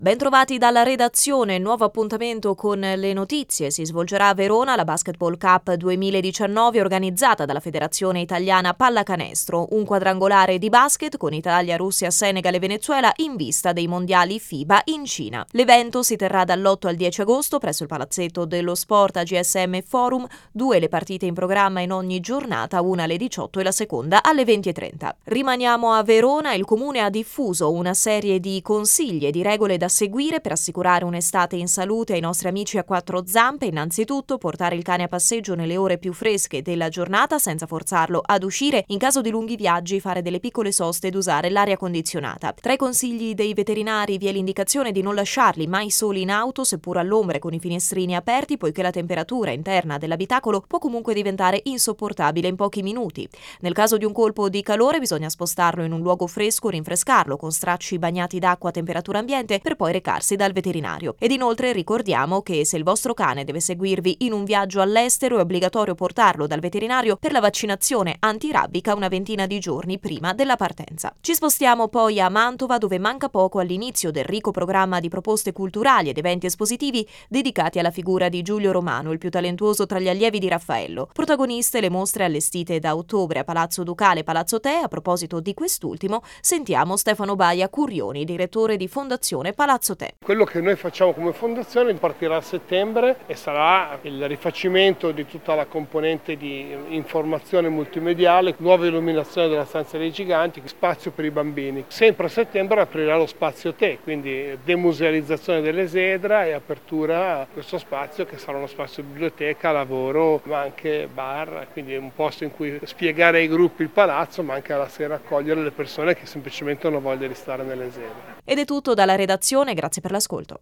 Bentrovati dalla redazione, nuovo appuntamento con le notizie. Si svolgerà a Verona la Basketball Cup 2019 organizzata dalla Federazione Italiana Pallacanestro, un quadrangolare di basket con Italia, Russia, Senegal e Venezuela in vista dei mondiali FIBA in Cina. L'evento si terrà dall'8 al 10 agosto presso il palazzetto dello sport a GSM Forum, 2 le partite in programma in ogni giornata, una alle 18 e la seconda alle 20:30. Rimaniamo a Verona, il comune ha diffuso una serie di consigli e di regole da seguire per assicurare un'estate in salute ai nostri amici a quattro zampe. Innanzitutto portare il cane a passeggio nelle ore più fresche della giornata senza forzarlo ad uscire. In caso di lunghi viaggi fare delle piccole soste ed usare l'aria condizionata. Tra i consigli dei veterinari vi è l'indicazione di non lasciarli mai soli in auto seppur all'ombra con i finestrini aperti, poiché la temperatura interna dell'abitacolo può comunque diventare insopportabile in pochi minuti. Nel caso di un colpo di calore bisogna spostarlo in un luogo fresco, rinfrescarlo con stracci bagnati d'acqua a temperatura ambiente per poi recarsi dal veterinario. Ed inoltre ricordiamo che se il vostro cane deve seguirvi in un viaggio all'estero è obbligatorio portarlo dal veterinario per la vaccinazione antirabbica una ventina di giorni prima della partenza. Ci spostiamo poi a Mantova, dove manca poco all'inizio del ricco programma di proposte culturali ed eventi espositivi dedicati alla figura di Giulio Romano, il più talentuoso tra gli allievi di Raffaello. Protagoniste le mostre allestite da ottobre a Palazzo Ducale e Palazzo Te. A proposito di quest'ultimo sentiamo Stefano Baia Currioni, direttore di Fondazione Palazzo Te. Quello che noi facciamo come fondazione partirà a settembre e sarà il rifacimento di tutta la componente di informazione multimediale, nuova illuminazione della stanza dei giganti, spazio per i bambini. Sempre a settembre aprirà lo spazio Te, quindi demusealizzazione dell'esedra e apertura a questo spazio che sarà uno spazio biblioteca, lavoro, ma anche bar, quindi un posto in cui spiegare ai gruppi il palazzo, ma anche alla sera accogliere le persone che semplicemente hanno voglia di stare nell'esedra. Ed è tutto dalla redazione, grazie per l'ascolto.